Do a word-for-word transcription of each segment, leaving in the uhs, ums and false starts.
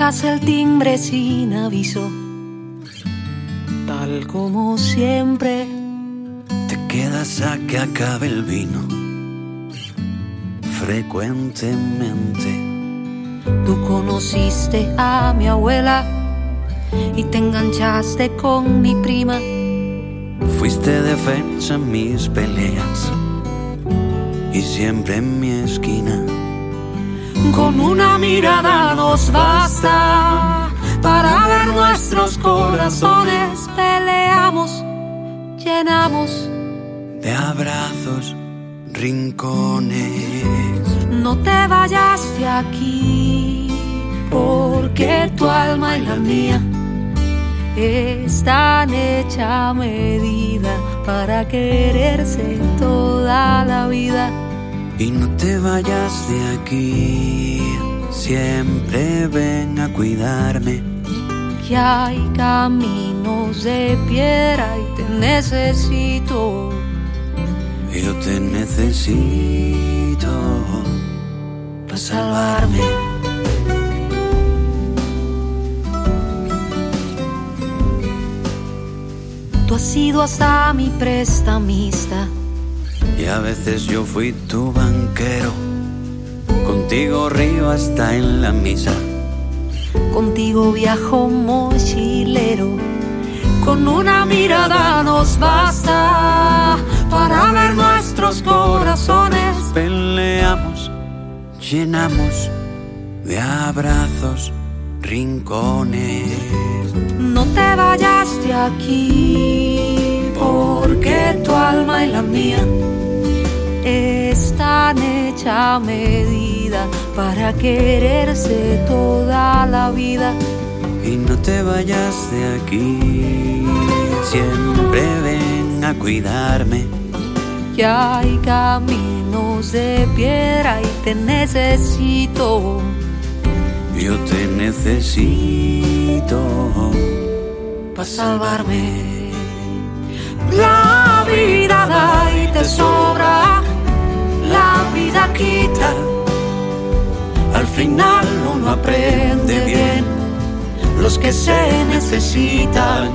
Tocas el timbre sin aviso, tal como siempre. Te quedas a que acabe el vino frecuentemente. Tú conociste a mi abuela y te enganchaste con mi prima. Fuiste defensa en mis peleas y siempre en mi esquina. Con una mirada nos basta para ver nuestros corazones. Peleamos, llenamos de abrazos rincones. No te vayas de aquí, porque tu alma y la mía están hecha a medida para quererse toda la vida. Y no te vayas de aquí, siempre ven a cuidarme. Que hay caminos de piedra y te necesito. Yo te necesito para salvarme. Tú has sido hasta mi prestamista y a veces yo fui tu banquero. Contigo río hasta en la misa. Contigo viajo mochilero. Con una mirada nos basta para ver nuestros corazones. Peleamos, llenamos de abrazos rincones. No te vayas de aquí, porque tu alma y la mía están hecha a medida para quererse toda la vida. Y no te vayas de aquí, siempre ven a cuidarme. Que hay caminos de piedra y te necesito. Yo te necesito para salvarme. La vida da y te sobra, la vida quita. Al final uno aprende bien los que se necesitan.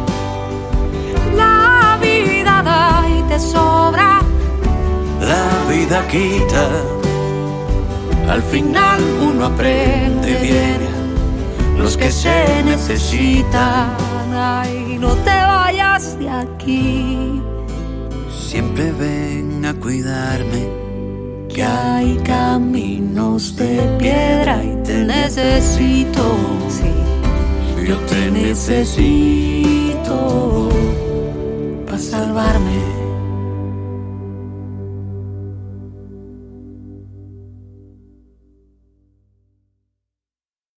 La vida da y te sobra, la vida quita. Al final uno aprende bien los que se necesitan. Ay, no te vayas de aquí, siempre ven a cuidarme. Que hay caminos de piedra y te necesito. Sí. Yo te necesito para salvarme.